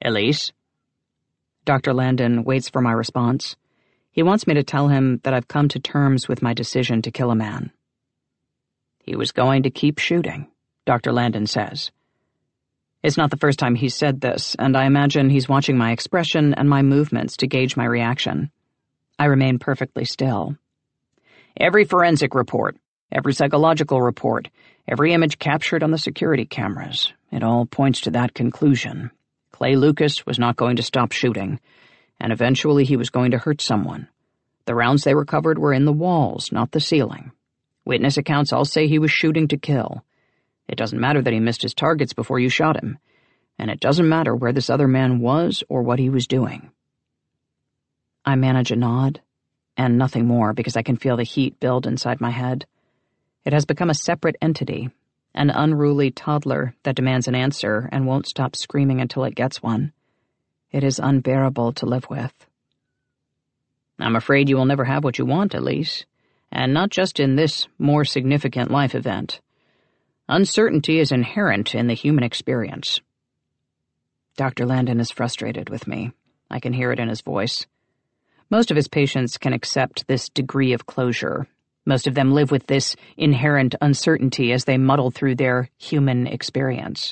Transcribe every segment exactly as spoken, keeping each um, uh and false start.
Elise? Doctor Landon waits for my response. He wants me to tell him that I've come to terms with my decision to kill a man. He was going to keep shooting, Doctor Landon says. It's not the first time he's said this, and I imagine he's watching my expression and my movements to gauge my reaction. I remain perfectly still. Every forensic report, every psychological report, every image captured on the security cameras, it all points to that conclusion. Clay Lucas was not going to stop shooting, and eventually he was going to hurt someone. The rounds they recovered were in the walls, not the ceiling. Witness accounts all say he was shooting to kill. It doesn't matter that he missed his targets before you shot him, and it doesn't matter where this other man was or what he was doing. I manage a nod, and nothing more because I can feel the heat build inside my head. It has become a separate entity, an unruly toddler that demands an answer and won't stop screaming until it gets one. It is unbearable to live with. I'm afraid you will never have what you want, Elise, and not just in this more significant life event. Uncertainty is inherent in the human experience. Doctor Landon is frustrated with me. I can hear it in his voice. Most of his patients can accept this degree of closure. Most of them live with this inherent uncertainty as they muddle through their human experience.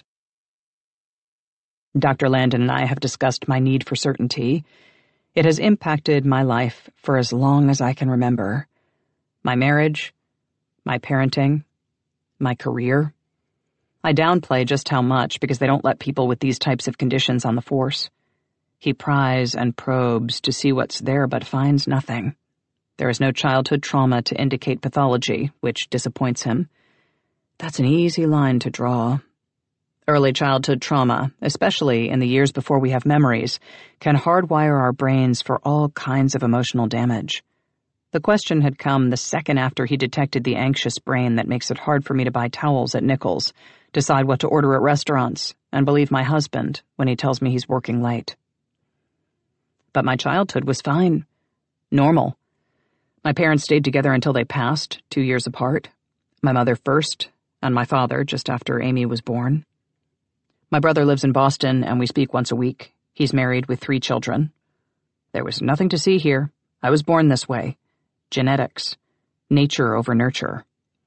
Doctor Landon and I have discussed my need for certainty. It has impacted my life for as long as I can remember. My marriage, my parenting, my career. I downplay just how much because they don't let people with these types of conditions on the force. He pries and probes to see what's there but finds nothing. There is no childhood trauma to indicate pathology, which disappoints him. That's an easy line to draw. Early childhood trauma, especially in the years before we have memories, can hardwire our brains for all kinds of emotional damage. The question had come the second after he detected the anxious brain that makes it hard for me to buy towels at Nichols, decide what to order at restaurants, and believe my husband when he tells me he's working late. But my childhood was fine. Normal. My parents stayed together until they passed, two years apart. My mother first, and my father just after Amy was born. My brother lives in Boston, and we speak once a week. He's married with three children. There was nothing to see here. I was born this way. Genetics. Nature over nurture.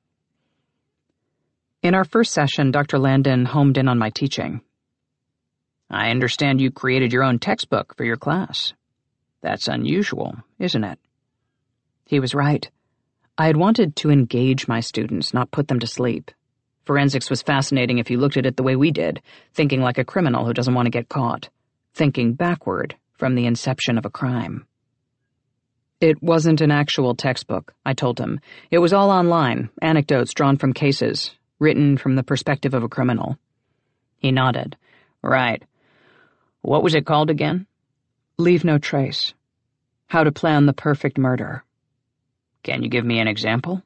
In our first session, Doctor Landon homed in on my teaching. I understand you created your own textbook for your class. That's unusual, isn't it? He was right. I had wanted to engage my students, not put them to sleep. Forensics was fascinating if you looked at it the way we did, thinking like a criminal who doesn't want to get caught, thinking backward from the inception of a crime. It wasn't an actual textbook, I told him. It was all online, anecdotes drawn from cases, written from the perspective of a criminal. He nodded. Right. What was it called again? Leave No Trace. How to Plan the Perfect Murder. Can you give me an example?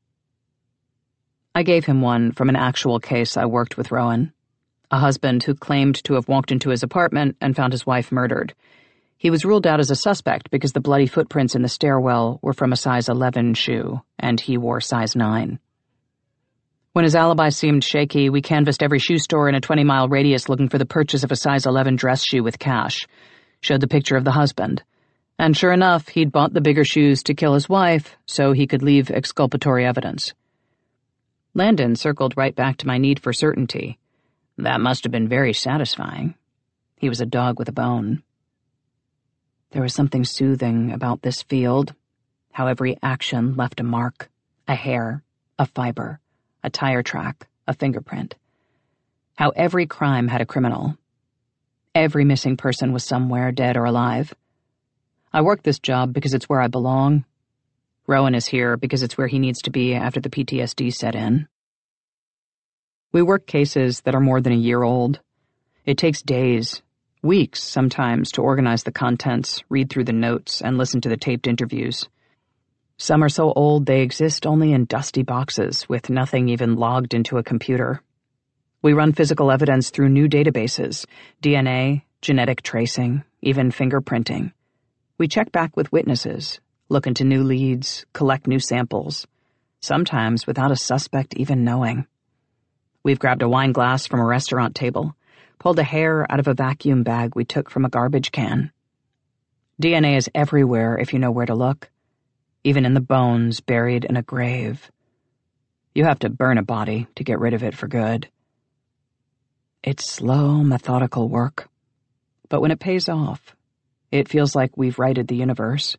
I gave him one from an actual case I worked with Rowan. A husband who claimed to have walked into his apartment and found his wife murdered. He was ruled out as a suspect because the bloody footprints in the stairwell were from a size eleven shoe, and he wore size nine. When his alibi seemed shaky, we canvassed every shoe store in a twenty-mile radius looking for the purchase of a size eleven dress shoe with cash, showed the picture of the husband. And sure enough, he'd bought the bigger shoes to kill his wife so he could leave exculpatory evidence. Landon circled right back to my need for certainty. That must have been very satisfying. He was a dog with a bone. There was something soothing about this field, how every action left a mark, a hair, a fiber, a tire track, a fingerprint. How every crime had a criminal. Every missing person was somewhere, dead or alive. I work this job because it's where I belong. Rowan is here because it's where he needs to be after the P T S D set in. We work cases that are more than a year old. It takes days, weeks sometimes, to organize the contents, read through the notes, and listen to the taped interviews. Some are so old they exist only in dusty boxes with nothing even logged into a computer. We run physical evidence through new databases, D N A, genetic tracing, even fingerprinting. We check back with witnesses, look into new leads, collect new samples, sometimes without a suspect even knowing. We've grabbed a wine glass from a restaurant table, pulled a hair out of a vacuum bag we took from a garbage can. D N A is everywhere if you know where to look, even in the bones buried in a grave. You have to burn a body to get rid of it for good. It's slow, methodical work, but when it pays off, it feels like we've righted the universe.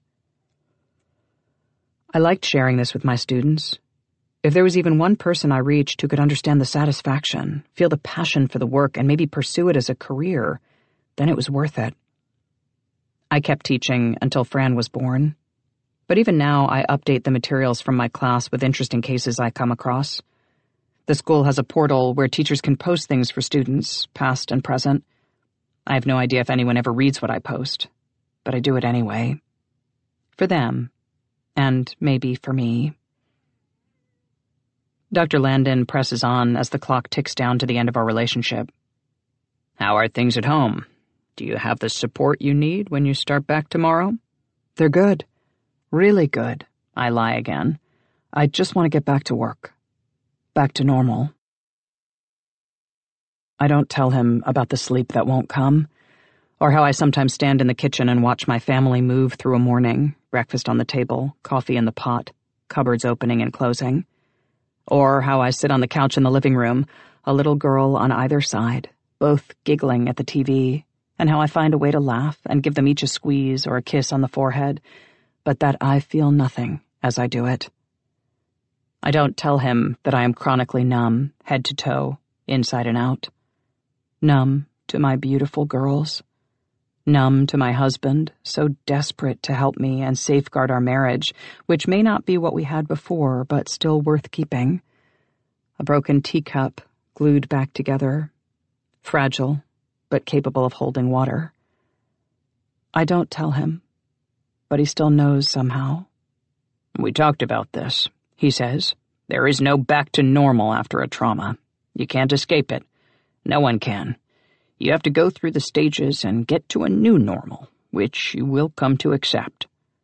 I liked sharing this with my students. If there was even one person I reached who could understand the satisfaction, feel the passion for the work, and maybe pursue it as a career, then it was worth it. I kept teaching until Fran was born. But even now, I update the materials from my class with interesting cases I come across. The school has a portal where teachers can post things for students, past and present. I have no idea if anyone ever reads what I post, but I do it anyway. For them, and maybe for me. Doctor Landon presses on as the clock ticks down to the end of our relationship. How are things at home? Do you have the support you need when you start back tomorrow? They're good. Really good. I lie again. I just want to get back to work. Back to normal. I don't tell him about the sleep that won't come, or how I sometimes stand in the kitchen and watch my family move through a morning, breakfast on the table, coffee in the pot, cupboards opening and closing, or how I sit on the couch in the living room, a little girl on either side, both giggling at the T V, and how I find a way to laugh and give them each a squeeze or a kiss on the forehead, but that I feel nothing as I do it. I don't tell him that I am chronically numb, head to toe, inside and out. Numb to my beautiful girls. Numb to my husband, so desperate to help me and safeguard our marriage, which may not be what we had before, but still worth keeping. A broken teacup, glued back together. Fragile, but capable of holding water. I don't tell him, but he still knows somehow. We talked about this, he says. There is no back to normal after a trauma. You can't escape it. No one can. You have to go through the stages and get to a new normal, which you will come to accept.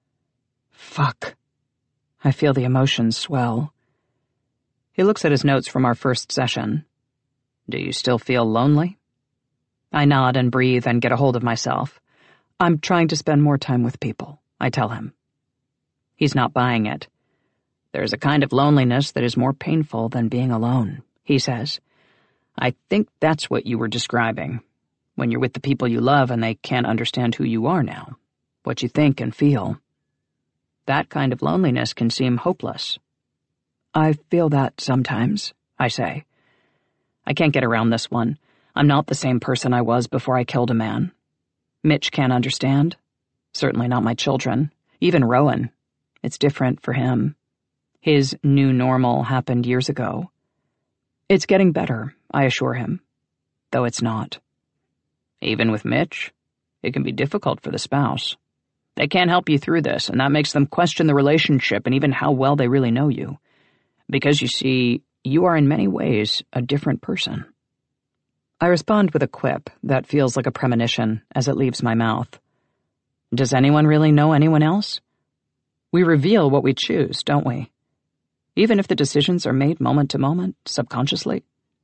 Fuck. I feel the emotions swell. He looks at his notes from our first session. Do you still feel lonely? I nod and breathe and get a hold of myself. I'm trying to spend more time with people, I tell him. He's not buying it. There's a kind of loneliness that is more painful than being alone, he says. I think that's what you were describing, when you're with the people you love and they can't understand who you are now, what you think and feel. That kind of loneliness can seem hopeless. I feel that sometimes, I say. I can't get around this one. I'm not the same person I was before I killed a man. Mitch can't understand. Certainly not my children. Even Rowan. It's different for him. His new normal happened years ago. It's getting better, I assure him, though it's not. Even with Mitch, it can be difficult for the spouse. They can't help you through this, and that makes them question the relationship and even how well they really know you. Because, you see, you are in many ways a different person. I respond with a quip that feels like a premonition as it leaves my mouth. Does anyone really know anyone else? We reveal what we choose, don't we? Even if the decisions are made moment to moment, subconsciously.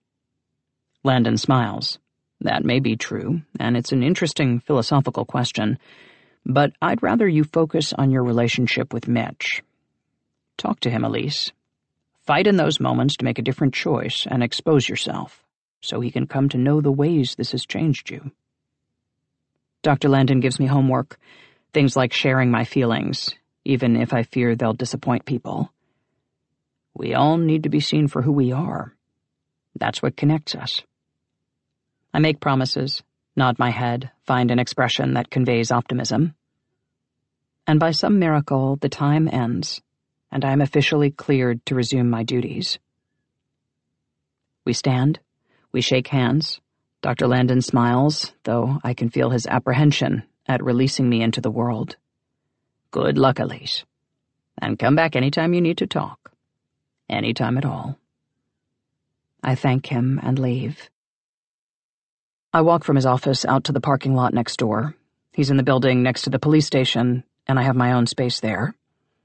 Landon smiles. That may be true, and it's an interesting philosophical question, but I'd rather you focus on your relationship with Mitch. Talk to him, Elise. Fight in those moments to make a different choice and expose yourself, so he can come to know the ways this has changed you. Doctor Landon gives me homework, things like sharing my feelings, even if I fear they'll disappoint people. We all need to be seen for who we are. That's what connects us. I make promises, nod my head, find an expression that conveys optimism. And by some miracle, the time ends, and I am officially cleared to resume my duties. We stand, we shake hands. Doctor Landon smiles, though I can feel his apprehension at releasing me into the world. Good luck, Elise. And come back anytime you need to talk. Anytime at all. I thank him and leave. I walk from his office out to the parking lot next door. He's in the building next to the police station, and I have my own space there.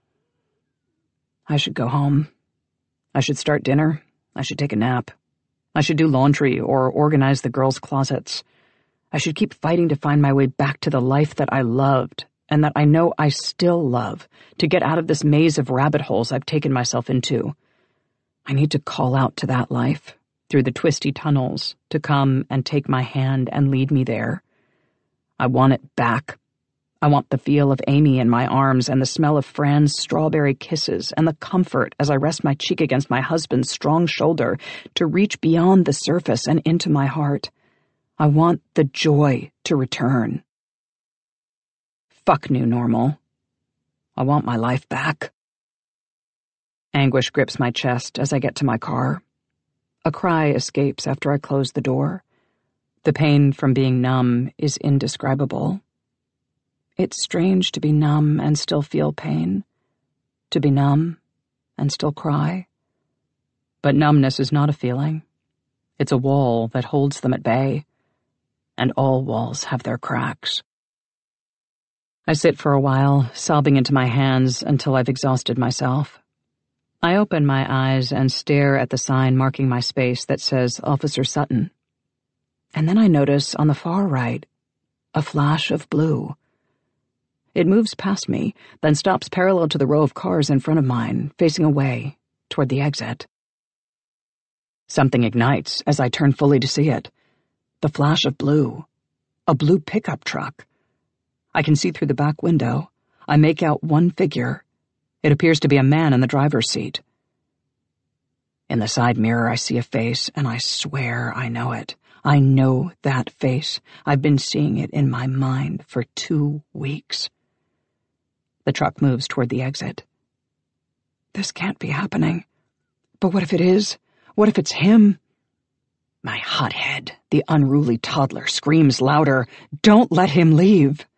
I should go home. I should start dinner. I should take a nap. I should do laundry or organize the girls' closets. I should keep fighting to find my way back to the life that I loved and that I know I still love, to get out of this maze of rabbit holes I've taken myself into. I need to call out to that life, through the twisty tunnels, to come and take my hand and lead me there. I want it back. I want the feel of Amy in my arms and the smell of Fran's strawberry kisses and the comfort as I rest my cheek against my husband's strong shoulder to reach beyond the surface and into my heart. I want the joy to return. Fuck new normal. I want my life back. Anguish grips my chest as I get to my car. A cry escapes after I close the door. The pain from being numb is indescribable. It's strange to be numb and still feel pain, to be numb and still cry. But numbness is not a feeling. It's a wall that holds them at bay, and all walls have their cracks. I sit for a while, sobbing into my hands until I've exhausted myself. I open my eyes and stare at the sign marking my space that says Officer Sutton. And then I notice on the far right a flash of blue. It moves past me, then stops parallel to the row of cars in front of mine, facing away, toward the exit. Something ignites as I turn fully to see it. The flash of blue. A blue pickup truck. I can see through the back window. I make out one figure. It appears to be a man in the driver's seat. In the side mirror, I see a face, and I swear I know it. I know that face. I've been seeing it in my mind for two weeks. The truck moves toward the exit. This can't be happening. But what if it is? What if it's him? My hot head, the unruly toddler, screams louder, "Don't let him leave!"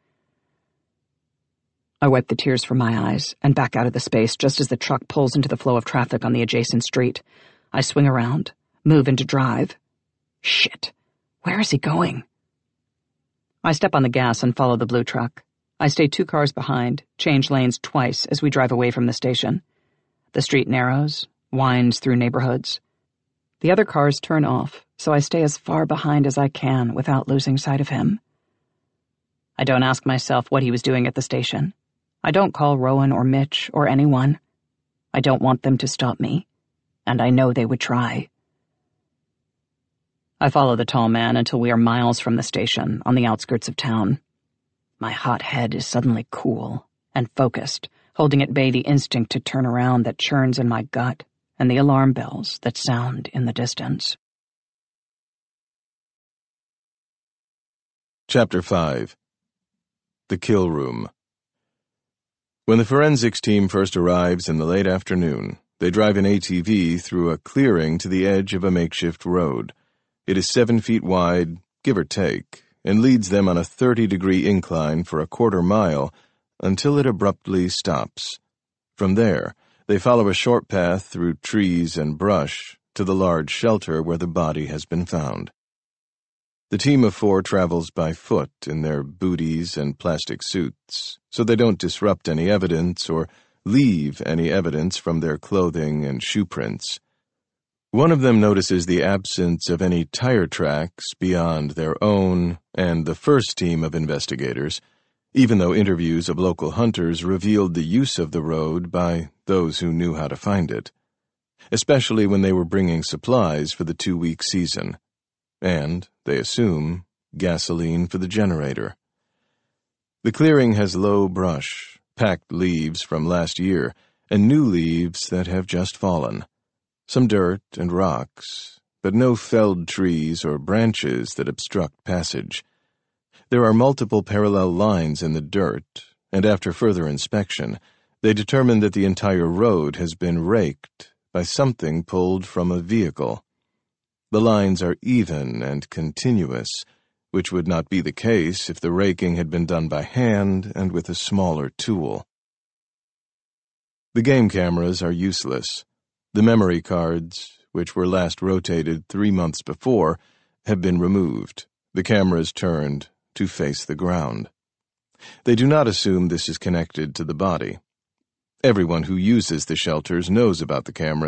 I wipe the tears from my eyes and back out of the space just as the truck pulls into the flow of traffic on the adjacent street. I swing around, move into drive. Shit, where is he going? I step on the gas and follow the blue truck. I stay two cars behind, change lanes twice as we drive away from the station. The street narrows, winds through neighborhoods. The other cars turn off, so I stay as far behind as I can without losing sight of him. I don't ask myself what he was doing at the station. I don't call Rowan or Mitch or anyone. I don't want them to stop me, and I know they would try. I follow the tall man until we are miles from the station, on the outskirts of town. My hot head is suddenly cool and focused, holding at bay the instinct to turn around that churns in my gut and the alarm bells that sound in the distance. Chapter five. The Kill Room. When the forensics team first arrives in the late afternoon, they drive an A T V through a clearing to the edge of a makeshift road. It is seven feet wide, give or take, and leads them on a thirty-degree incline for a quarter mile until it abruptly stops. From there, they follow a short path through trees and brush to the large shelter where the body has been found. The team of four travels by foot in their booties and plastic suits, so they don't disrupt any evidence or leave any evidence from their clothing and shoe prints. One of them notices the absence of any tire tracks beyond their own and the first team of investigators, even though interviews of local hunters revealed the use of the road by those who knew how to find it, especially when they were bringing supplies for the two-week season, and, they assume, gasoline for the generator. The clearing has low brush, packed leaves from last year, and new leaves that have just fallen. Some dirt and rocks, but no felled trees or branches that obstruct passage. There are multiple parallel lines in the dirt, and after further inspection, they determine that the entire road has been raked by something pulled from a vehicle. The lines are even and continuous, which would not be the case if the raking had been done by hand and with a smaller tool. The game cameras are useless. The memory cards, which were last rotated three months before, have been removed, the cameras turned to face the ground. They do not assume this is connected to the body. Everyone who uses the shelters knows about the cameras,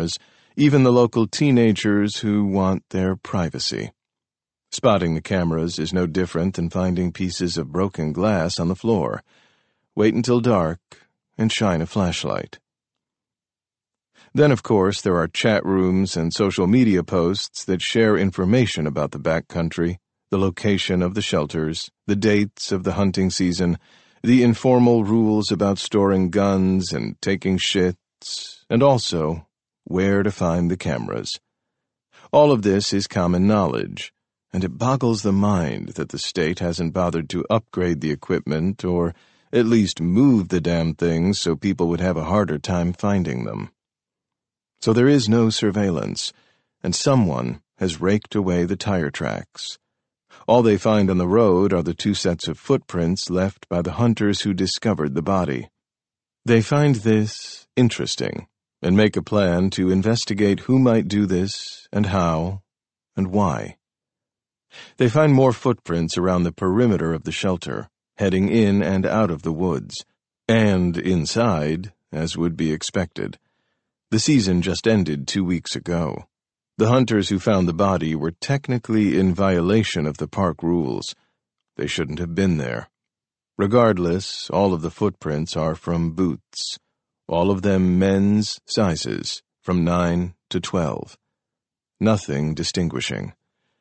even the local teenagers who want their privacy. Spotting the cameras is no different than finding pieces of broken glass on the floor. Wait until dark and shine a flashlight. Then, of course, there are chat rooms and social media posts that share information about the backcountry, the location of the shelters, the dates of the hunting season, the informal rules about storing guns and taking shits, and also where to find the cameras. All of this is common knowledge, and it boggles the mind that the state hasn't bothered to upgrade the equipment or at least move the damn things so people would have a harder time finding them. So there is no surveillance, and someone has raked away the tire tracks. All they find on the road are the two sets of footprints left by the hunters who discovered the body. They find this interesting and make a plan to investigate who might do this and how and why. They find more footprints around the perimeter of the shelter, heading in and out of the woods, and inside, as would be expected. The season just ended two weeks ago. The hunters who found the body were technically in violation of the park rules. They shouldn't have been there. Regardless, all of the footprints are from boots, all of them men's sizes, from nine to twelve. Nothing distinguishing.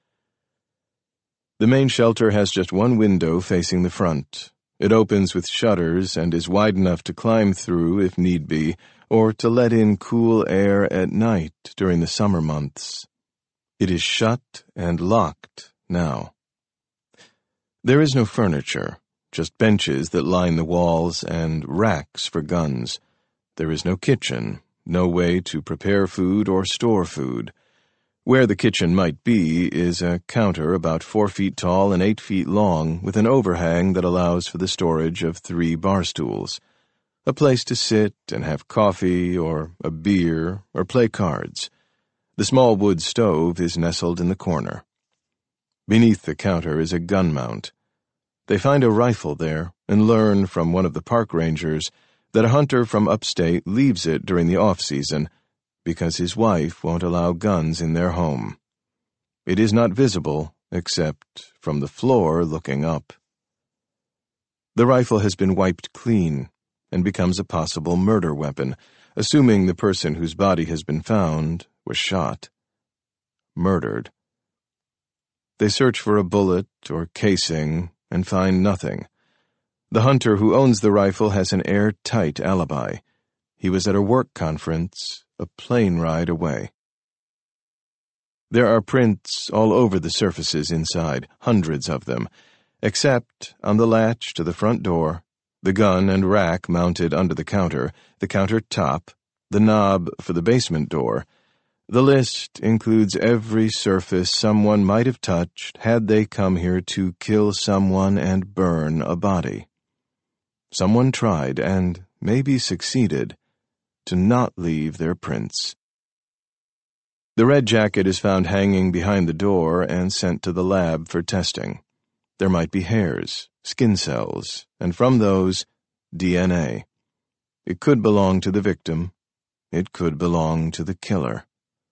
The main shelter has just one window facing the front. It opens with shutters and is wide enough to climb through if need be, or to let in cool air at night during the summer months. It is shut and locked now. There is no furniture, just benches that line the walls and racks for guns. There is no kitchen, no way to prepare food or store food. Where the kitchen might be is a counter about four feet tall and eight feet long with an overhang that allows for the storage of three bar stools. A place to sit and have coffee or a beer or play cards. The small wood stove is nestled in the corner. Beneath the counter is a gun mount. They find a rifle there and learn from one of the park rangers that a hunter from upstate leaves it during the off-season because his wife won't allow guns in their home. It is not visible except from the floor looking up. The rifle has been wiped clean and becomes a possible murder weapon, assuming the person whose body has been found was shot. Murdered. They search for a bullet or casing and find nothing. The hunter who owns the rifle has an airtight alibi. He was at a work conference, a plane ride away. There are prints all over the surfaces inside, hundreds of them, except on the latch to the front door, the gun and rack mounted under the counter, the counter top, the knob for the basement door. The list includes every surface someone might have touched had they come here to kill someone and burn a body. Someone tried, and maybe succeeded, to not leave their prints. The red jacket is found hanging behind the door and sent to the lab for testing. There might be hairs, skin cells, and from those, D N A. It could belong to the victim. It could belong to the killer.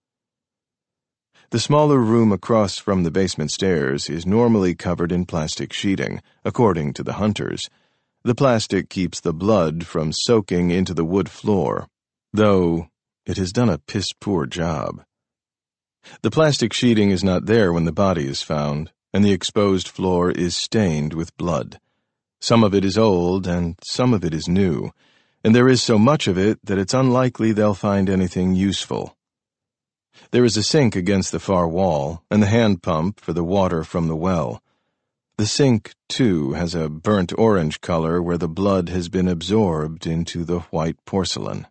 The smaller room across from the basement stairs is normally covered in plastic sheeting, according to the hunters. The plastic keeps the blood from soaking into the wood floor, though it has done a piss-poor job. The plastic sheeting is not there when the body is found, and the exposed floor is stained with blood. Some of it is old, and some of it is new, and there is so much of it that it's unlikely they'll find anything useful. There is a sink against the far wall, and the hand pump for the water from the well. The sink, too, has a burnt orange color where the blood has been absorbed into the white porcelain.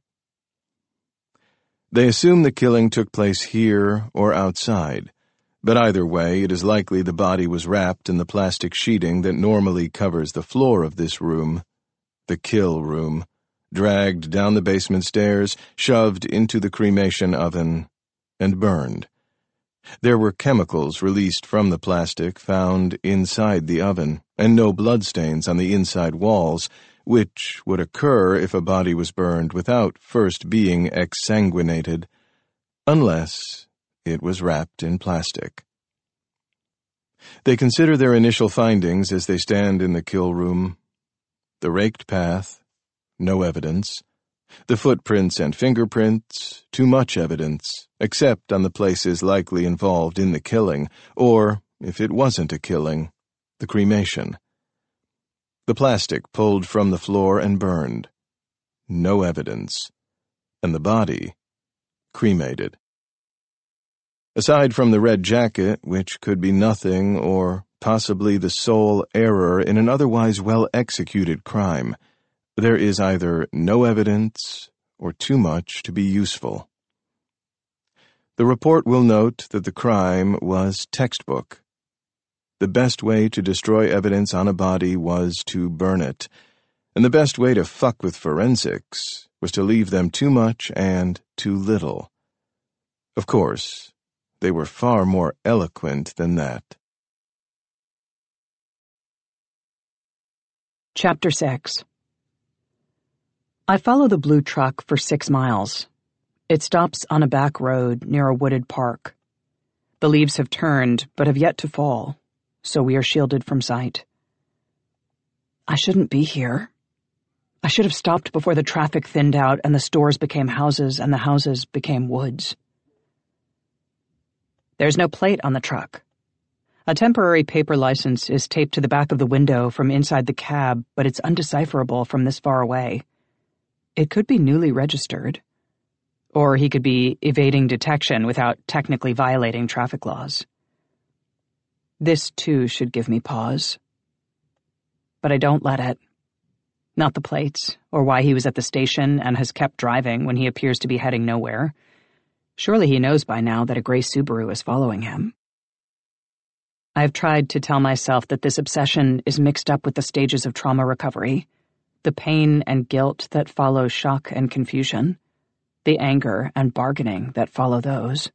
They assume the killing took place here or outside, but either way, it is likely the body was wrapped in the plastic sheeting that normally covers the floor of this room, the kill room, dragged down the basement stairs, shoved into the cremation oven, and burned. There were chemicals released from the plastic found inside the oven, and no bloodstains on the inside walls, which would occur if a body was burned without first being exsanguinated. unless it was wrapped in plastic. They consider their initial findings as they stand in the kill room. The raked path, no evidence. The footprints and fingerprints, too much evidence, except on the places likely involved in the killing, or, if it wasn't a killing, the cremation. The plastic pulled from the floor and burned. No evidence. And the body cremated. Aside from the red jacket, which could be nothing or possibly the sole error in an otherwise well-executed crime, there is either no evidence or too much to be useful. The report will note that the crime was textbook. The best way to destroy evidence on a body was to burn it, and the best way to fuck with forensics was to leave them too much and too little. Of course, they were far more eloquent than that. Chapter six. I follow the blue truck for six miles. It stops on a back road near a wooded park. The leaves have turned, but have yet to fall, so we are shielded from sight. I shouldn't be here. I should have stopped before the traffic thinned out and the stores became houses and the houses became woods. There's no plate on the truck. A temporary paper license is taped to the back of the window from inside the cab, but it's undecipherable from this far away. It could be newly registered. Or he could be evading detection without technically violating traffic laws. This, too, should give me pause. But I don't let it. Not the plates, or why he was at the station and has kept driving when he appears to be heading nowhere. Surely he knows by now that a gray Subaru is following him. I've tried to tell myself that this obsession is mixed up with the stages of trauma recovery, the pain and guilt that follow shock and confusion, the anger and bargaining that follow those.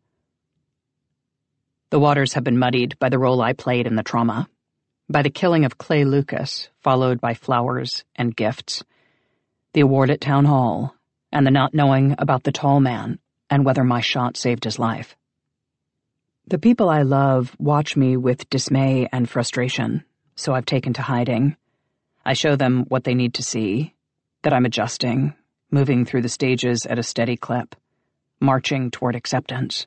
The waters have been muddied by the role I played in the trauma, by the killing of Clay Lucas, followed by flowers and gifts, the award at town hall, and the not knowing about the tall man and whether my shot saved his life. The people I love watch me with dismay and frustration, so I've taken to hiding. I show them what they need to see, that I'm adjusting, moving through the stages at a steady clip, marching toward acceptance.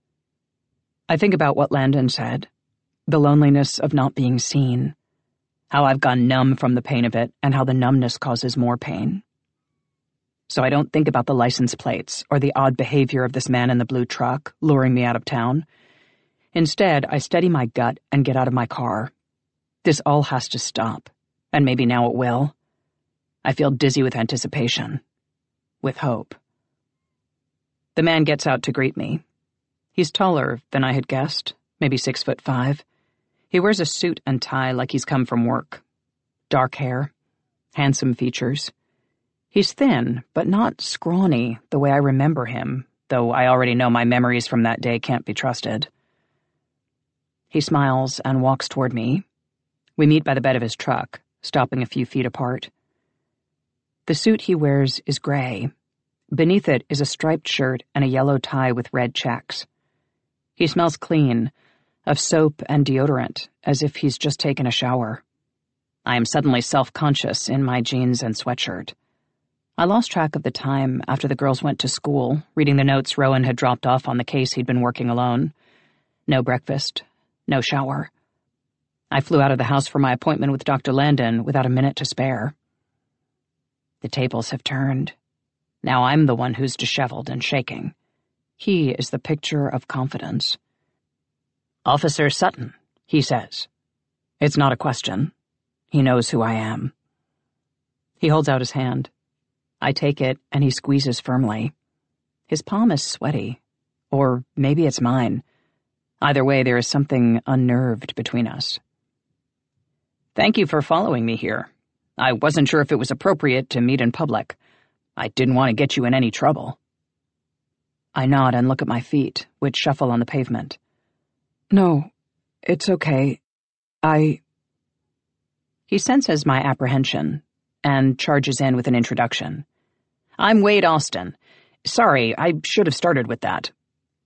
I think about what Landon said, the loneliness of not being seen, how I've gone numb from the pain of it, and how the numbness causes more pain. So I don't think about the license plates or the odd behavior of this man in the blue truck luring me out of town. Instead, I steady my gut and get out of my car. This all has to stop, and maybe now it will. I feel dizzy with anticipation, with hope. The man gets out to greet me. He's taller than I had guessed, maybe six foot five. He wears a suit and tie like he's come from work. Dark hair, handsome features. He's thin, but not scrawny the way I remember him, though I already know my memories from that day can't be trusted. He smiles and walks toward me. We meet by the bed of his truck, stopping a few feet apart. The suit he wears is gray. Beneath it is a striped shirt and a yellow tie with red checks. He smells clean, of soap and deodorant, as if he's just taken a shower. I am suddenly self-conscious in my jeans and sweatshirt. I lost track of the time after the girls went to school, reading the notes Rowan had dropped off on the case he'd been working alone. No breakfast, no shower. I flew out of the house for my appointment with Doctor Landon without a minute to spare. The tables have turned. Now I'm the one who's disheveled and shaking. He is the picture of confidence. "Officer Sutton," he says. It's not a question. He knows who I am. He holds out his hand. I take it, and he squeezes firmly. His palm is sweaty. Or maybe it's mine. Either way, there is something unnerved between us. "Thank you for following me here. I wasn't sure if it was appropriate to meet in public. I didn't want to get you in any trouble." I nod and look at my feet, which shuffle on the pavement. "No, it's okay. I—" He senses my apprehension and charges in with an introduction. "I'm Wade Austin. Sorry, I should have started with that.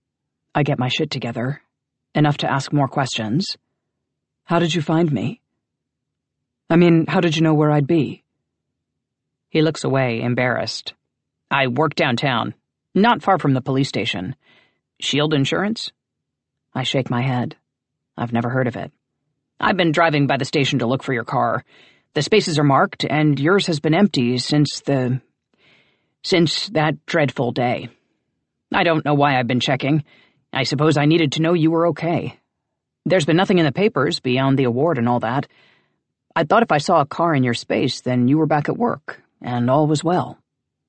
I get my shit together. Enough to ask more questions. How did you find me? I mean, how did you know where I'd be? He looks away, embarrassed. I work downtown, not far from the police station. Shield Insurance? I shake my head. I've never heard of it. I've been driving by the station to look for your car. The spaces are marked, and yours has been empty since the... since that dreadful day. I don't know why I've been checking. I suppose I needed to know you were okay. There's been nothing in the papers beyond the award and all that. I thought if I saw a car in your space, then you were back at work, and all was well.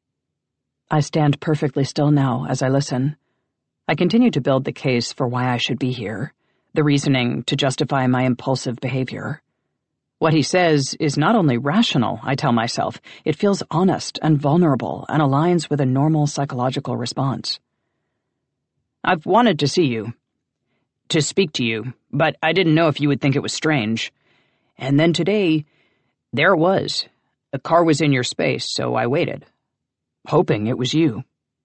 I stand perfectly still now as I listen. I continue to build the case for why I should be here, the reasoning to justify my impulsive behavior. What he says is not only rational, I tell myself, it feels honest and vulnerable and aligns with a normal psychological response. I've wanted to see you, to speak to you, but I didn't know if you would think it was strange. And then today, there it was. The car was in your space, so I waited, hoping it was you.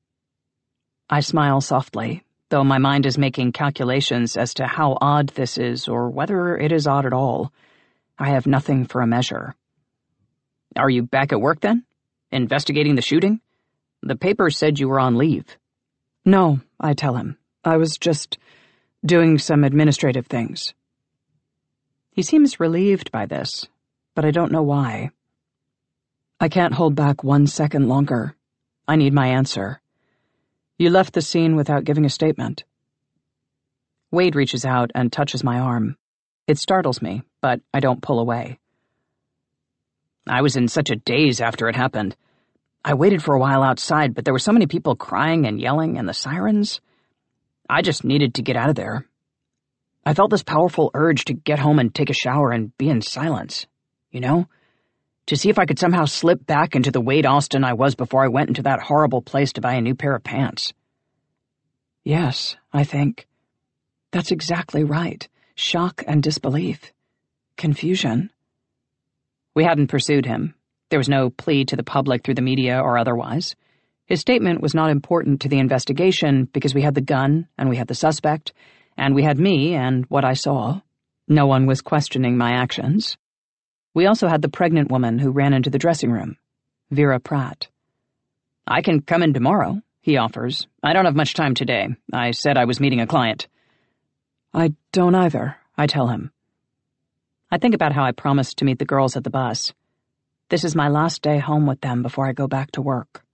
I smile softly, though my mind is making calculations as to how odd this is or whether it is odd at all. I have nothing for a measure. Are you back at work then? Investigating the shooting? The paper said you were on leave. No, I tell him. I was just doing some administrative things. He seems relieved by this, but I don't know why. I can't hold back one second longer. I need my answer. You left the scene without giving a statement. Wade reaches out and touches my arm. It startles me, but I don't pull away. I was in such a daze after it happened. I waited for a while outside, but there were so many people crying and yelling and the sirens. I just needed to get out of there. I felt this powerful urge to get home and take a shower and be in silence, you know? To see if I could somehow slip back into the Wade Austin I was before I went into that horrible place to buy a new pair of pants. Yes, I think. That's exactly right. Shock and disbelief. Confusion. We hadn't pursued him. There was no plea to the public through the media or otherwise. His statement was not important to the investigation because we had the gun and we had the suspect, and we had me and what I saw. No one was questioning my actions. We also had the pregnant woman who ran into the dressing room, Vera Pratt. I can come in tomorrow, he offers. I don't have much time today. I said I was meeting a client. I don't either, I tell him. I think about how I promised to meet the girls at the bus. This is my last day home with them before I go back to work.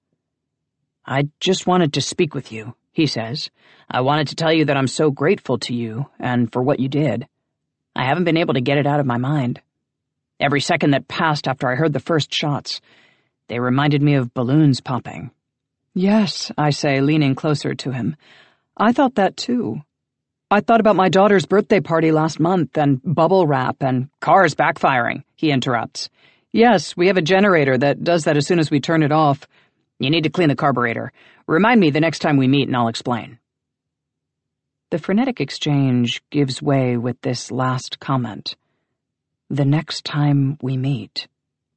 I just wanted to speak with you, he says. I wanted to tell you that I'm so grateful to you and for what you did. I haven't been able to get it out of my mind. Every second that passed after I heard the first shots, they reminded me of balloons popping. Yes, I say, leaning closer to him. I thought that too. I thought about my daughter's birthday party last month and bubble wrap and cars backfiring, he interrupts. Yes, we have a generator that does that as soon as we turn it off. You need to clean the carburetor. Remind me the next time we meet and I'll explain. The frenetic exchange gives way with this last comment. The next time we meet.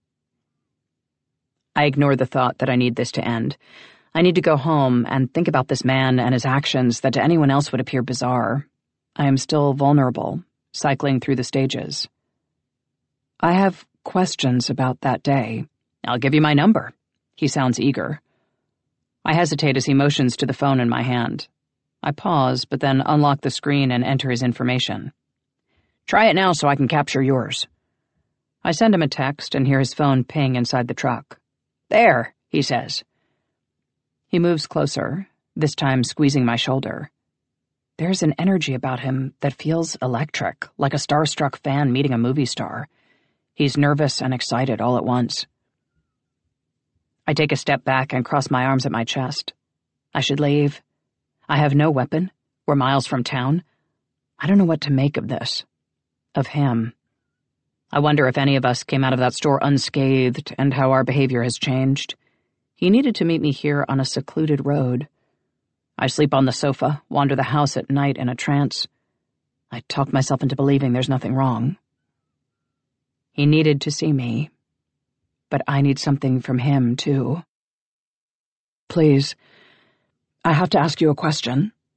I ignore the thought that I need this to end. I need to go home and think about this man and his actions that to anyone else would appear bizarre. I am still vulnerable, cycling through the stages. I have questions about that day. I'll give you my number. He sounds eager. I hesitate as he motions to the phone in my hand. I pause, but then unlock the screen and enter his information. Try it now so I can capture yours. I send him a text and hear his phone ping inside the truck. There, he says. He moves closer, this time squeezing my shoulder. There's an energy about him that feels electric, like a starstruck fan meeting a movie star. He's nervous and excited all at once. I take a step back and cross my arms at my chest. I should leave. I have no weapon. We're miles from town. I don't know what to make of this. Of him. I wonder if any of us came out of that store unscathed and how our behavior has changed. He needed to meet me here on a secluded road. I sleep on the sofa, wander the house at night in a trance. I talk myself into believing there's nothing wrong. He needed to see me. But I need something from him, too. Please, I have to ask you a question.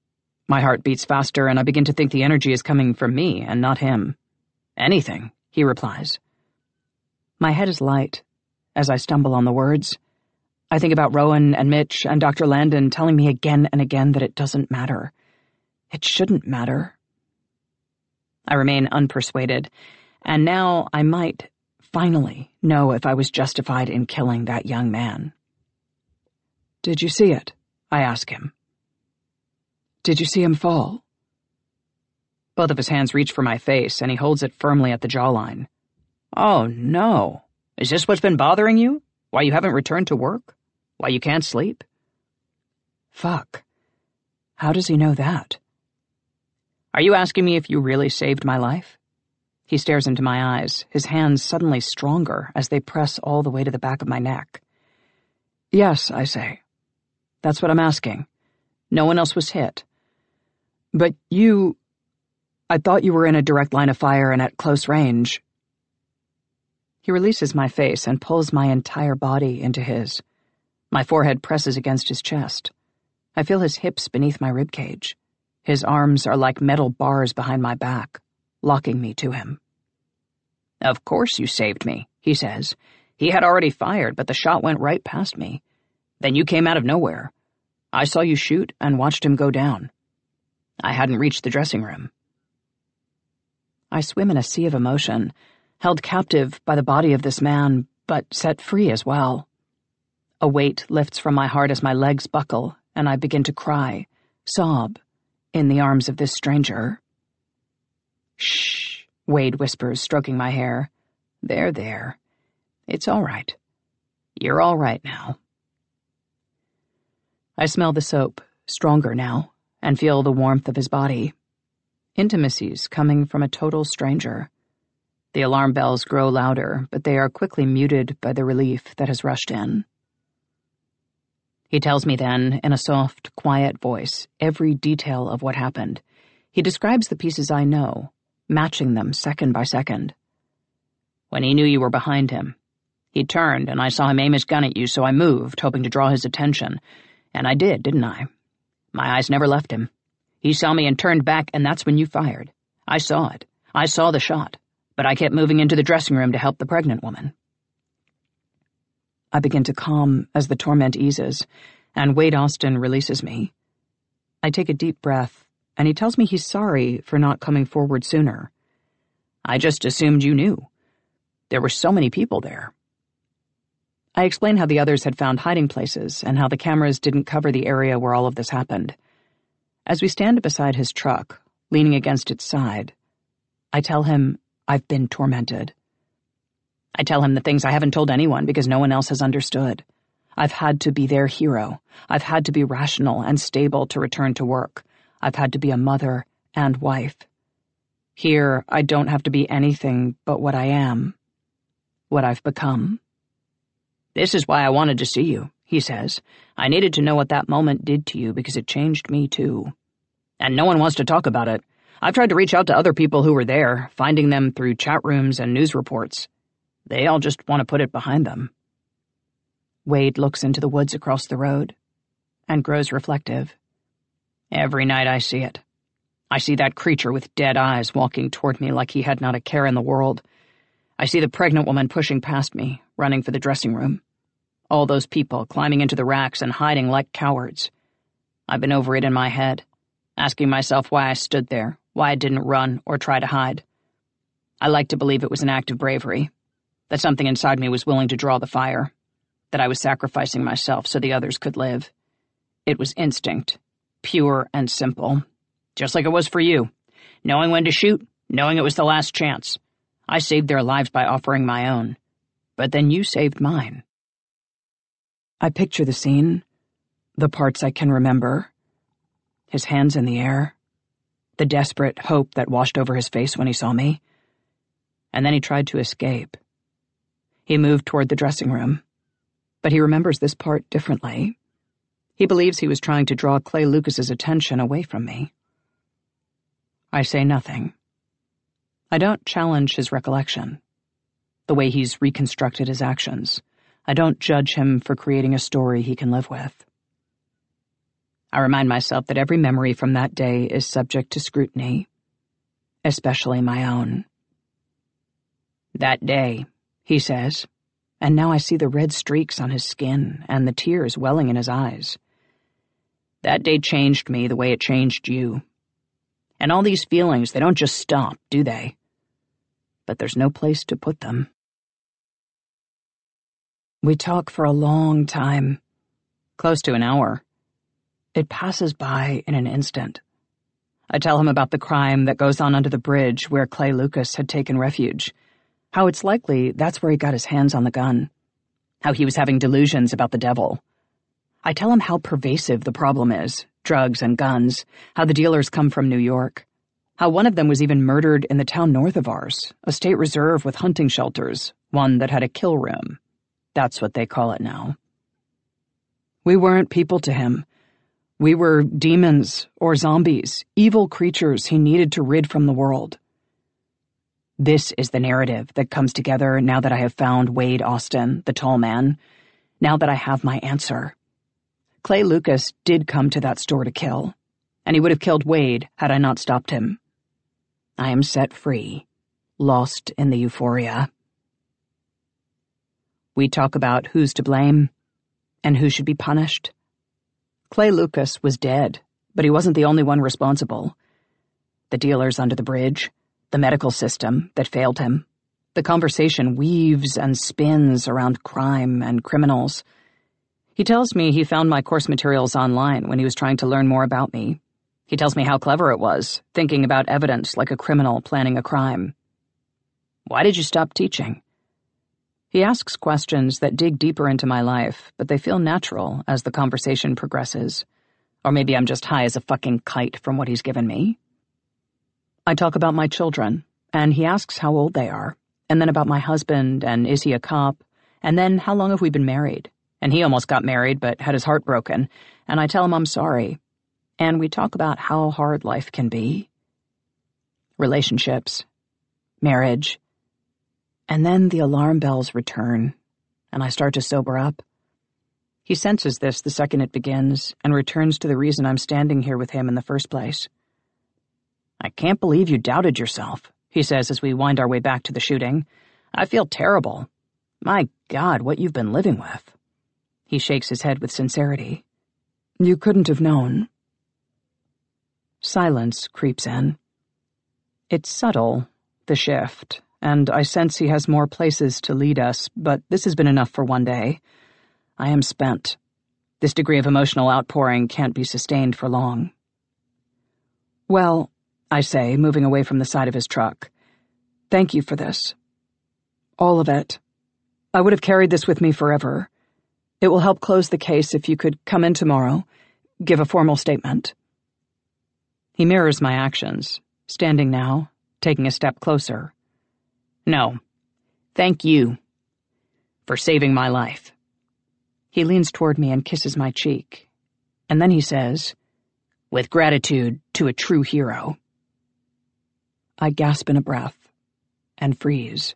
My heart beats faster, and I begin to think the energy is coming from me and not him. Anything, he replies. My head is light as I stumble on the words. I think about Rowan and Mitch and Doctor Landon telling me again and again that it doesn't matter. It shouldn't matter. I remain unpersuaded, and now I might, finally, know if I was justified in killing that young man. Did you see it? I ask him. Did you see him fall? Both of his hands reach for my face, and he holds it firmly at the jawline. Oh, no. Is this what's been bothering you? Why you haven't returned to work? Why you can't sleep? Fuck. How does he know that? Are you asking me if you really saved my life? He stares into my eyes, his hands suddenly stronger as they press all the way to the back of my neck. Yes, I say. That's what I'm asking. No one else was hit. But you... I thought you were in a direct line of fire and at close range. He releases my face and pulls my entire body into his. My forehead presses against his chest. I feel his hips beneath my ribcage. His arms are like metal bars behind my back, locking me to him. Of course you saved me, he says. He had already fired, but the shot went right past me. Then you came out of nowhere. I saw you shoot and watched him go down. I hadn't reached the dressing room. I swim in a sea of emotion, held captive by the body of this man, but set free as well. A weight lifts from my heart as my legs buckle, and I begin to cry, sob, in the arms of this stranger. Shh, Wade whispers, stroking my hair. There, there. It's all right. You're all right now. I smell the soap, stronger now, and feel the warmth of his body. Intimacies coming from a total stranger. The alarm bells grow louder, but they are quickly muted by the relief that has rushed in. He tells me then, in a soft, quiet voice, every detail of what happened. He describes the pieces I know, matching them second by second. When he knew you were behind him, he turned, and I saw him aim his gun at you, so I moved, hoping to draw his attention. And I did, didn't I? My eyes never left him. He saw me and turned back, and that's when you fired. I saw it. I saw the shot. But I kept moving into the dressing room to help the pregnant woman. I begin to calm as the torment eases, and Wade Austin releases me. I take a deep breath, and he tells me he's sorry for not coming forward sooner. I just assumed you knew. There were so many people there. I explain how the others had found hiding places and how the cameras didn't cover the area where all of this happened. As we stand beside his truck, leaning against its side, I tell him I've been tormented. I tell him the things I haven't told anyone because no one else has understood. I've had to be their hero. I've had to be rational and stable to return to work. I've had to be a mother and wife. Here, I don't have to be anything but what I am, what I've become. This is why I wanted to see you, he says. I needed to know what that moment did to you because it changed me too. And no one wants to talk about it. I've tried to reach out to other people who were there, finding them through chat rooms and news reports. They all just want to put it behind them. Wade looks into the woods across the road and grows reflective. Every night I see it. I see that creature with dead eyes walking toward me like he had not a care in the world. I see the pregnant woman pushing past me, running for the dressing room. All those people climbing into the racks and hiding like cowards. I've been over it in my head, asking myself why I stood there, why I didn't run or try to hide. I like to believe it was an act of bravery, that something inside me was willing to draw the fire, that I was sacrificing myself so the others could live. It was instinct, pure and simple, just like it was for you, knowing when to shoot, knowing it was the last chance. I saved their lives by offering my own, but then you saved mine. I picture the scene, the parts I can remember, his hands in the air, the desperate hope that washed over his face when he saw me. And then he tried to escape. He moved toward the dressing room, but he remembers this part differently. He believes he was trying to draw Clay Lucas's attention away from me. I say nothing. I don't challenge his recollection, the way he's reconstructed his actions. I don't judge him for creating a story he can live with. I remind myself that every memory from that day is subject to scrutiny, especially my own. "That day," he says, and now I see the red streaks on his skin and the tears welling in his eyes. "That day changed me the way it changed you. And all these feelings, they don't just stop, do they? But there's no place to put them." We talk for a long time, close to an hour. It passes by in an instant. I tell him about the crime that goes on under the bridge where Clay Lucas had taken refuge, how it's likely that's where he got his hands on the gun, how he was having delusions about the devil. I tell him how pervasive the problem is, drugs and guns, how the dealers come from New York, how one of them was even murdered in the town north of ours, a state reserve with hunting shelters, one that had a kill room. That's what they call it now. We weren't people to him. We were demons or zombies, evil creatures he needed to rid from the world. This is the narrative that comes together now that I have found Wade Austin, the tall man, now that I have my answer. Clay Lucas did come to that store to kill, and he would have killed Wade had I not stopped him. I am set free, lost in the euphoria. We talk about who's to blame and who should be punished. Clay Lucas was dead, but he wasn't the only one responsible. The dealers under the bridge, the medical system that failed him. The conversation weaves and spins around crime and criminals. He tells me he found my course materials online when he was trying to learn more about me. He tells me how clever it was, thinking about evidence like a criminal planning a crime. Why did you stop teaching? He asks questions that dig deeper into my life, but they feel natural as the conversation progresses. Or maybe I'm just high as a fucking kite from what he's given me. I talk about my children, and he asks how old they are, and then about my husband, and is he a cop, and then how long have we been married? And he almost got married but had his heart broken, and I tell him I'm sorry. And we talk about how hard life can be. Relationships, marriage, and then the alarm bells return, and I start to sober up. He senses this the second it begins and returns to the reason I'm standing here with him in the first place. "I can't believe you doubted yourself," he says as we wind our way back to the shooting. "I feel terrible. My God, what you've been living with." He shakes his head with sincerity. "You couldn't have known." Silence creeps in. It's subtle, the shift, and I sense he has more places to lead us, but this has been enough for one day. I am spent. This degree of emotional outpouring can't be sustained for long. "Well," I say, moving away from the side of his truck, "thank you for this. All of it. I would have carried this with me forever. It will help close the case if you could come in tomorrow, give a formal statement." He mirrors my actions, standing now, taking a step closer. "No, thank you for saving my life." He leans toward me and kisses my cheek, and then he says, "With gratitude to a true hero." I gasp in a breath and freeze.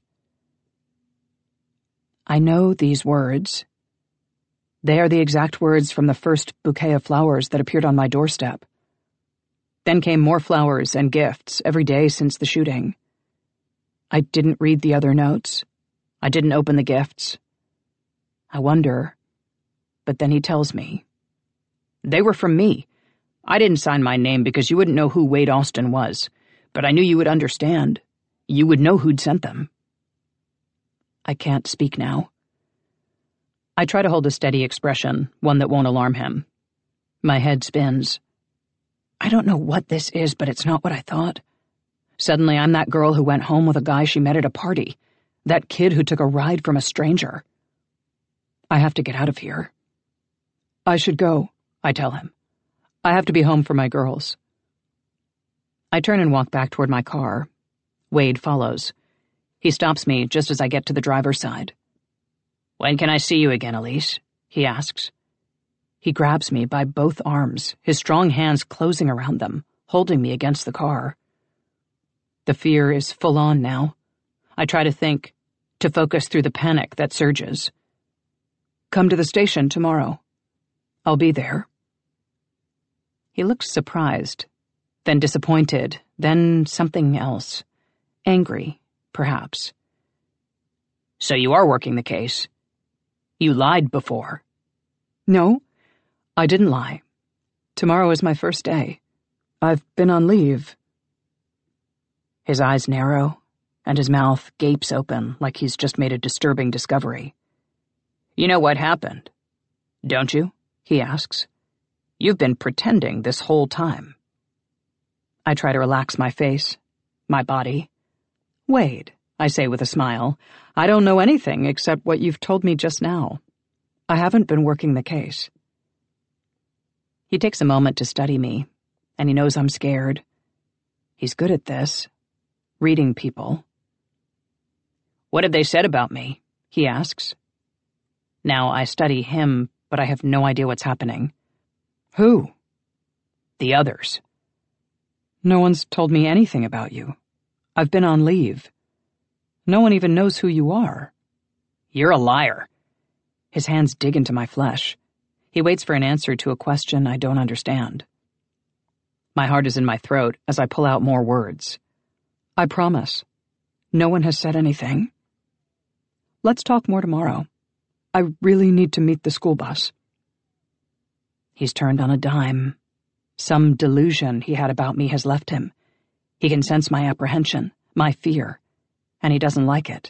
I know these words. They are the exact words from the first bouquet of flowers that appeared on my doorstep. Then came more flowers and gifts every day since the shooting. I didn't read the other notes. I didn't open the gifts. I wonder, but then he tells me. "They were from me. I didn't sign my name because you wouldn't know who Wade Austin was, but I knew you would understand. You would know who'd sent them." I can't speak now. I try to hold a steady expression, one that won't alarm him. My head spins. I don't know what this is, but it's not what I thought. Suddenly, I'm that girl who went home with a guy she met at a party. That kid who took a ride from a stranger. I have to get out of here. "I should go," I tell him. "I have to be home for my girls." I turn and walk back toward my car. Wade follows. He stops me just as I get to the driver's side. "When can I see you again, Elise?" he asks. He grabs me by both arms, his strong hands closing around them, holding me against the car. The fear is full on now. I try to think, to focus through the panic that surges. "Come to the station tomorrow. I'll be there." He looked surprised, then disappointed, then something else. Angry, perhaps. So you are working the case? You lied before. No, I didn't lie. Tomorrow is my first day. I've been on leave. His eyes narrow, and his mouth gapes open like he's just made a disturbing discovery. You know what happened, don't you? He asks. You've been pretending this whole time. I try to relax my face, my body. Wade, I say with a smile, I don't know anything except what you've told me just now. I haven't been working the case. He takes a moment to study me, and he knows I'm scared. He's good at this, reading people. What have they said about me? He asks. Now I study him, but I have no idea what's happening. Who? The others. No one's told me anything about you. I've been on leave. No one even knows who you are. You're a liar. His hands dig into my flesh. He waits for an answer to a question I don't understand. My heart is in my throat as I pull out more words. I promise. No one has said anything. Let's talk more tomorrow. I really need to meet the school bus. He's turned on a dime. Some delusion he had about me has left him. He can sense my apprehension, my fear, and he doesn't like it.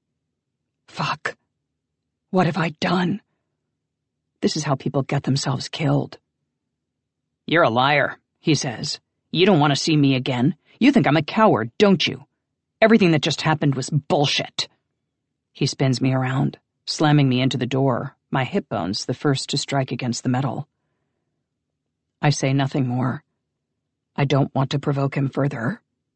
Fuck. What have I done? This is how people get themselves killed. You're a liar, he says. You don't want to see me again. You think I'm a coward, don't you? Everything that just happened was bullshit. He spins me around, slamming me into the door, my hip bones the first to strike against the metal. I say nothing more. I don't want to provoke him further.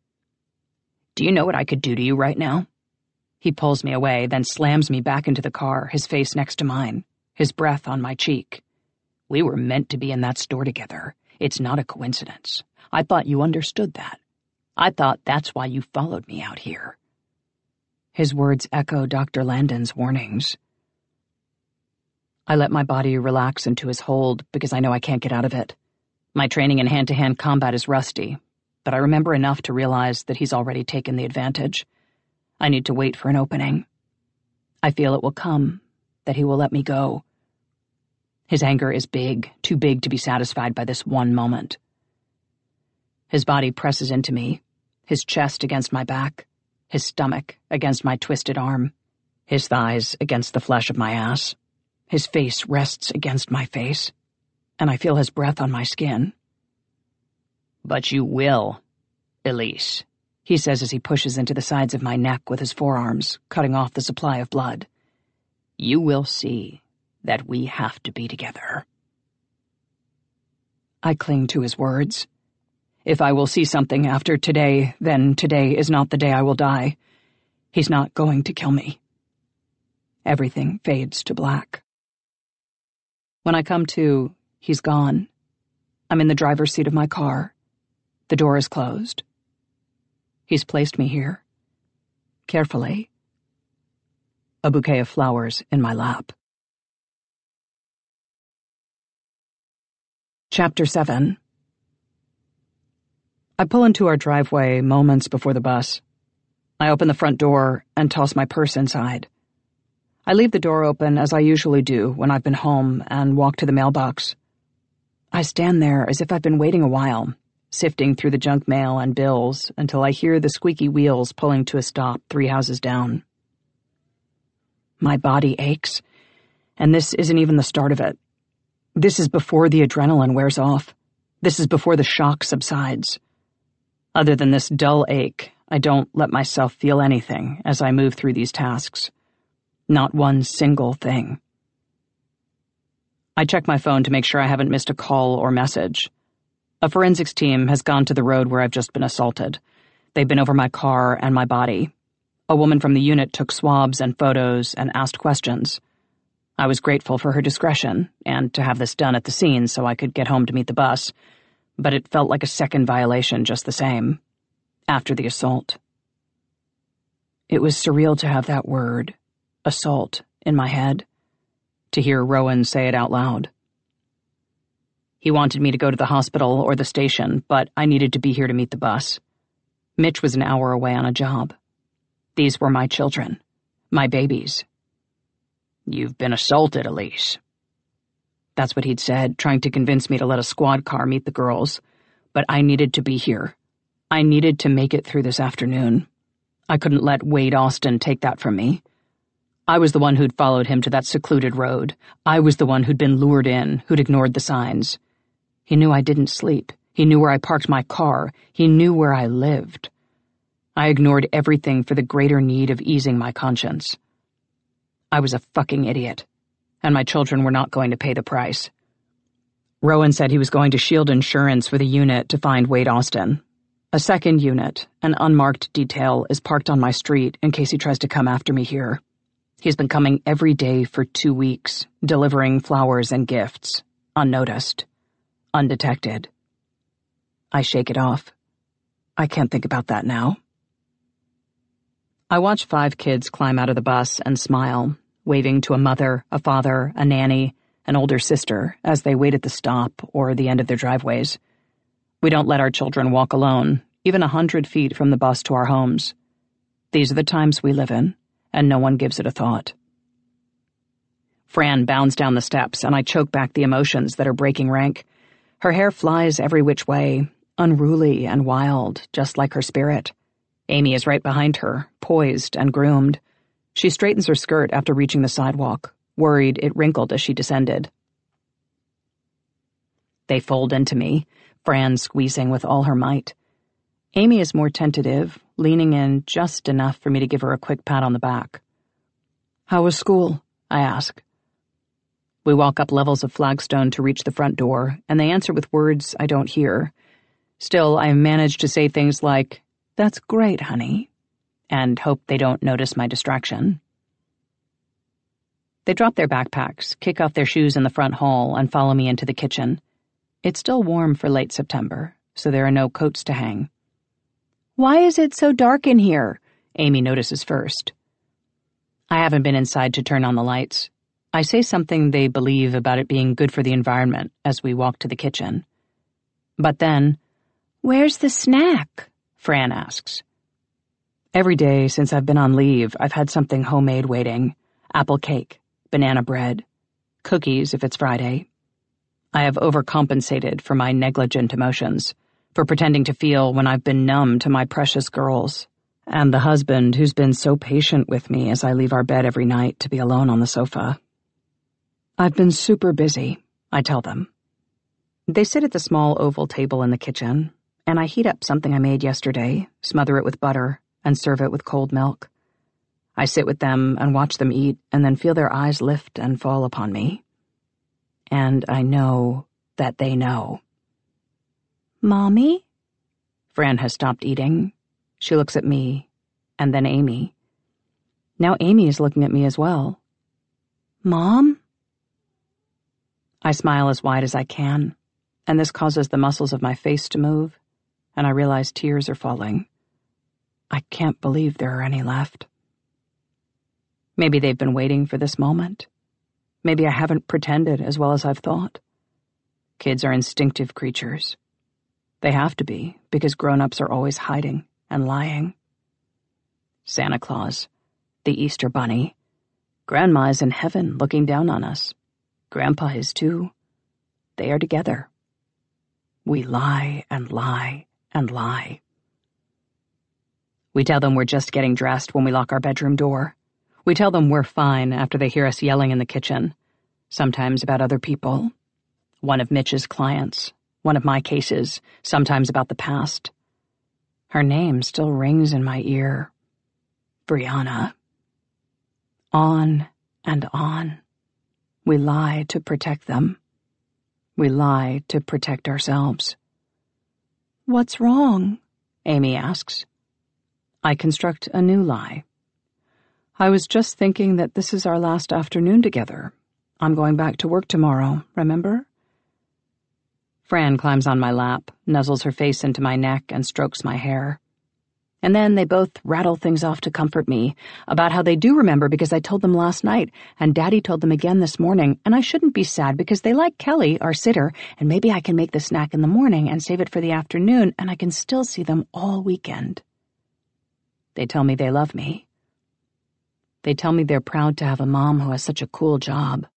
Do you know what I could do to you right now? He pulls me away, then slams me back into the car, his face next to mine, his breath on my cheek. We were meant to be in that store together. It's not a coincidence. I thought you understood that. I thought that's why you followed me out here. His words echo Doctor Landon's warnings. I let my body relax into his hold because I know I can't get out of it. My training in hand-to-hand combat is rusty, but I remember enough to realize that he's already taken the advantage. I need to wait for an opening. I feel it will come, that he will let me go. His anger is big, too big to be satisfied by this one moment. His body presses into me, his chest against my back, his stomach against my twisted arm, his thighs against the flesh of my ass. His face rests against my face, and I feel his breath on my skin. But you will, Elise, he says as he pushes into the sides of my neck with his forearms, cutting off the supply of blood. You will see that we have to be together. I cling to his words. If I will see something after today, then today is not the day I will die. He's not going to kill me. Everything fades to black. When I come to, he's gone. I'm in the driver's seat of my car. The door is closed. He's placed me here. Carefully. A bouquet of flowers in my lap. Chapter seven. I pull into our driveway moments before the bus. I open the front door and toss my purse inside. I leave the door open as I usually do when I've been home and walk to the mailbox. I stand there as if I've been waiting a while, sifting through the junk mail and bills until I hear the squeaky wheels pulling to a stop three houses down. My body aches, and this isn't even the start of it. This is before the adrenaline wears off. This is before the shock subsides. Other than this dull ache, I don't let myself feel anything as I move through these tasks. Not one single thing. I check my phone to make sure I haven't missed a call or message. A forensics team has gone to the road where I've just been assaulted. They've been over my car and my body. A woman from the unit took swabs and photos and asked questions. I was grateful for her discretion and to have this done at the scene so I could get home to meet the bus, but it felt like a second violation just the same, after the assault. It was surreal to have that word, assault, in my head, to hear Rowan say it out loud. He wanted me to go to the hospital or the station, but I needed to be here to meet the bus. Mitch was an hour away on a job. These were my children. My babies. You've been assaulted, Elise. That's what he'd said, trying to convince me to let a squad car meet the girls. But I needed to be here. I needed to make it through this afternoon. I couldn't let Wade Austin take that from me. I was the one who'd followed him to that secluded road. I was the one who'd been lured in, who'd ignored the signs. He knew I didn't sleep. He knew where I parked my car. He knew where I lived. I ignored everything for the greater need of easing my conscience. I was a fucking idiot. And my children were not going to pay the price. Rowan said he was going to shield insurance with a unit to find Wade Austin. A second unit, an unmarked detail, is parked on my street in case he tries to come after me here. He's been coming every day for two weeks, delivering flowers and gifts, unnoticed, undetected. I shake it off. I can't think about that now. I watch five kids climb out of the bus and smile, waving to a mother, a father, a nanny, an older sister as they wait at the stop or the end of their driveways. We don't let our children walk alone, even a hundred feet from the bus to our homes. These are the times we live in, and no one gives it a thought. Fran bounds down the steps, and I choke back the emotions that are breaking rank. Her hair flies every which way, unruly and wild, just like her spirit. Amy is right behind her, poised and groomed. She straightens her skirt after reaching the sidewalk, worried it wrinkled as she descended. They fold into me, Fran squeezing with all her might. Amy is more tentative, leaning in just enough for me to give her a quick pat on the back. "How was school?" I ask. We walk up levels of flagstone to reach the front door, and they answer with words I don't hear. Still, I manage to say things like, "That's great, honey," and hope they don't notice my distraction. They drop their backpacks, kick off their shoes in the front hall, and follow me into the kitchen. It's still warm for late September, so there are no coats to hang. "Why is it so dark in here?" Amy notices first. I haven't been inside to turn on the lights. I say something they believe about it being good for the environment as we walk to the kitchen. But then, "Where's the snack?" Fran asks. Every day since I've been on leave, I've had something homemade waiting. Apple cake, banana bread, cookies if it's Friday. I have overcompensated for my negligent emotions, for pretending to feel when I've been numb to my precious girls, and the husband who's been so patient with me as I leave our bed every night to be alone on the sofa. I've been super busy, I tell them. They sit at the small oval table in the kitchen, and I heat up something I made yesterday, smother it with butter, and serve it with cold milk. I sit with them and watch them eat, and then feel their eyes lift and fall upon me. And I know that they know. "Mommy?" Fran has stopped eating. She looks at me, and then Amy. Now Amy is looking at me as well. "Mom?" I smile as wide as I can, and this causes the muscles of my face to move, and I realize tears are falling. I can't believe there are any left. Maybe they've been waiting for this moment. Maybe I haven't pretended as well as I've thought. Kids are instinctive creatures. They have to be, because grown-ups are always hiding and lying. Santa Claus, the Easter Bunny. Grandma is in heaven looking down on us. Grandpa is too. They are together. We lie and lie and lie. We tell them we're just getting dressed when we lock our bedroom door. We tell them we're fine after they hear us yelling in the kitchen, sometimes about other people. One of Mitch's clients, one of my cases, sometimes about the past. Her name still rings in my ear. Brianna. On and on. We lie to protect them. We lie to protect ourselves. "What's wrong?" Amy asks. I construct a new lie. "I was just thinking that this is our last afternoon together. I'm going back to work tomorrow, remember?" Fran climbs on my lap, nuzzles her face into my neck, and strokes my hair. And then they both rattle things off to comfort me, about how they do remember because I told them last night, and Daddy told them again this morning, and I shouldn't be sad because they like Kelly, our sitter, and maybe I can make the snack in the morning and save it for the afternoon, and I can still see them all weekend. They tell me they love me. They tell me they're proud to have a mom who has such a cool job.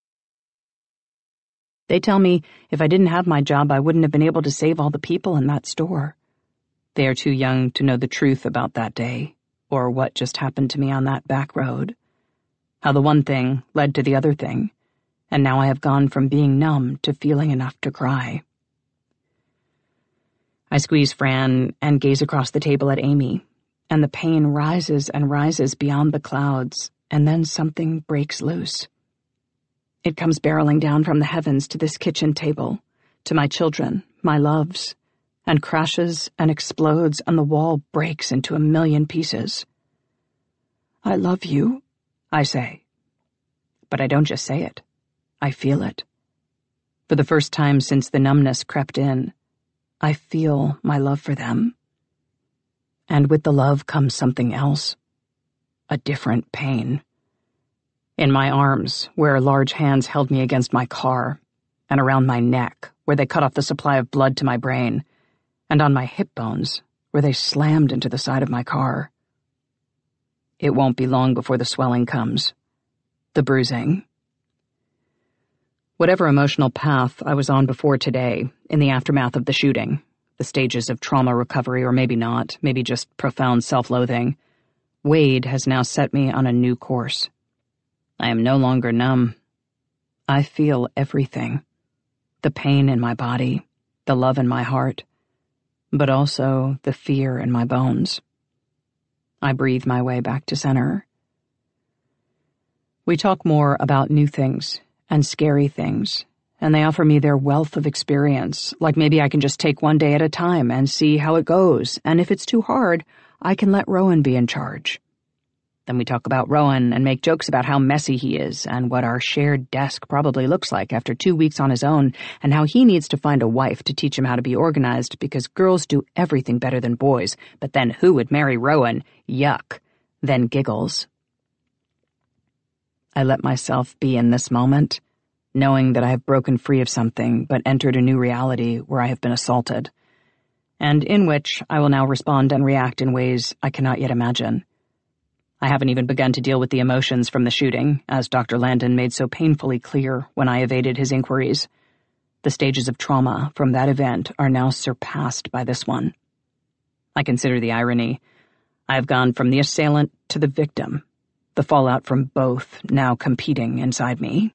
They tell me if I didn't have my job, I wouldn't have been able to save all the people in that store. They are too young to know the truth about that day, or what just happened to me on that back road. How the one thing led to the other thing, and now I have gone from being numb to feeling enough to cry. I squeeze Fran and gaze across the table at Amy, and the pain rises and rises beyond the clouds, and then something breaks loose. It comes barreling down from the heavens to this kitchen table, to my children, my loves, and crashes and explodes, and the wall breaks into a million pieces. I love you, I say. But I don't just say it. I feel it. For the first time since the numbness crept in, I feel my love for them. And with the love comes something else. A different pain. In my arms, where large hands held me against my car, and around my neck, where they cut off the supply of blood to my brain, and on my hip bones, where they slammed into the side of my car. It won't be long before the swelling comes. The bruising. Whatever emotional path I was on before today, in the aftermath of the shooting, the stages of trauma recovery, or maybe not, maybe just profound self-loathing, Wade has now set me on a new course. I am no longer numb. I feel everything. The pain in my body, the love in my heart, but also the fear in my bones. I breathe my way back to center. We talk more about new things and scary things, and they offer me their wealth of experience, like maybe I can just take one day at a time and see how it goes, and if it's too hard, I can let Rowan be in charge. Then we talk about Rowan and make jokes about how messy he is and what our shared desk probably looks like after two weeks on his own, and how he needs to find a wife to teach him how to be organized because girls do everything better than boys, but then who would marry Rowan? Yuck. Then giggles. I let myself be in this moment, knowing that I have broken free of something but entered a new reality where I have been assaulted, and in which I will now respond and react in ways I cannot yet imagine. I haven't even begun to deal with the emotions from the shooting, as Doctor Landon made so painfully clear when I evaded his inquiries. The stages of trauma from that event are now surpassed by this one. I consider the irony. I have gone from the assailant to the victim, the fallout from both now competing inside me.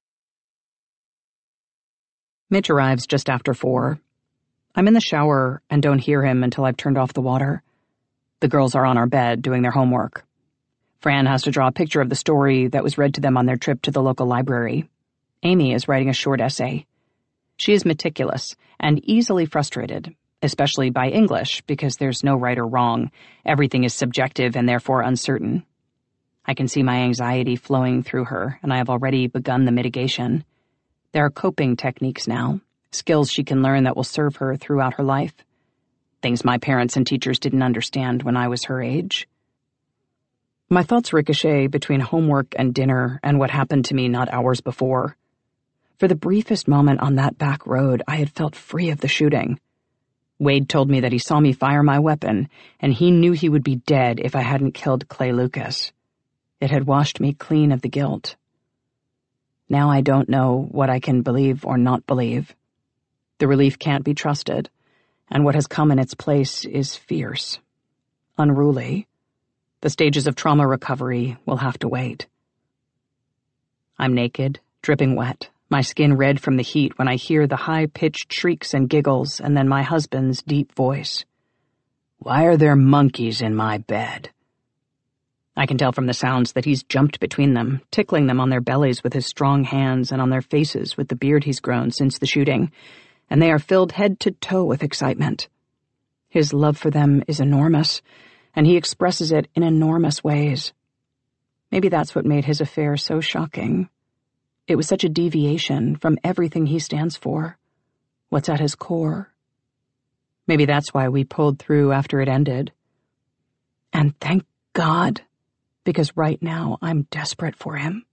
Mitch arrives just after four. I'm in the shower and don't hear him until I've turned off the water. The girls are on our bed doing their homework. Fran has to draw a picture of the story that was read to them on their trip to the local library. Amy is writing a short essay. She is meticulous and easily frustrated, especially by English, because there's no right or wrong. Everything is subjective and therefore uncertain. I can see my anxiety flowing through her, and I have already begun the mitigation. There are coping techniques now, skills she can learn that will serve her throughout her life. Things my parents and teachers didn't understand when I was her age. My thoughts ricochet between homework and dinner and what happened to me not hours before. For the briefest moment on that back road, I had felt free of the shooting. Wade told me that he saw me fire my weapon, and he knew he would be dead if I hadn't killed Clay Lucas. It had washed me clean of the guilt. Now I don't know what I can believe or not believe. The relief can't be trusted, and what has come in its place is fierce, unruly. The stages of trauma recovery will have to wait. I'm naked, dripping wet, my skin red from the heat when I hear the high-pitched shrieks and giggles and then my husband's deep voice. Why are there monkeys in my bed? I can tell from the sounds that he's jumped between them, tickling them on their bellies with his strong hands and on their faces with the beard he's grown since the shooting, and they are filled head to toe with excitement. His love for them is enormous, and he expresses it in enormous ways. Maybe that's what made his affair so shocking. It was such a deviation from everything he stands for, what's at his core. Maybe that's why we pulled through after it ended. And thank God, because right now I'm desperate for him.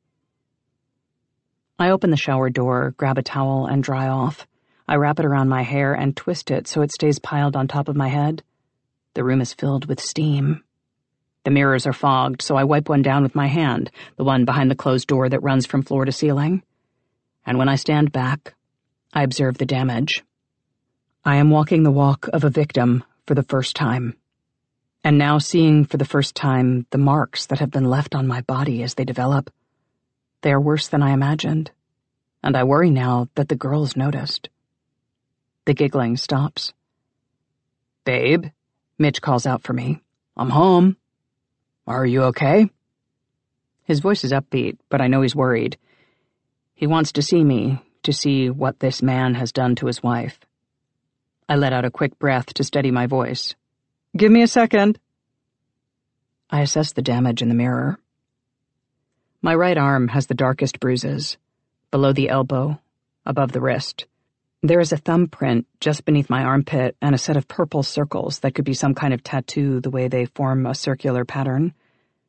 I open the shower door, grab a towel, and dry off. I wrap it around my hair and twist it so it stays piled on top of my head. The room is filled with steam. The mirrors are fogged, so I wipe one down with my hand, the one behind the closed door that runs from floor to ceiling. And when I stand back, I observe the damage. I am walking the walk of a victim for the first time, and now seeing for the first time the marks that have been left on my body as they develop. They are worse than I imagined, and I worry now that the girls noticed. The giggling stops. "Babe," Mitch calls out for me. "I'm home. Are you okay?" His voice is upbeat, but I know he's worried. He wants to see me, to see what this man has done to his wife. I let out a quick breath to steady my voice. "Give me a second." I assess the damage in the mirror. My right arm has the darkest bruises, below the elbow, above the wrist. There is a thumbprint just beneath my armpit and a set of purple circles that could be some kind of tattoo the way they form a circular pattern.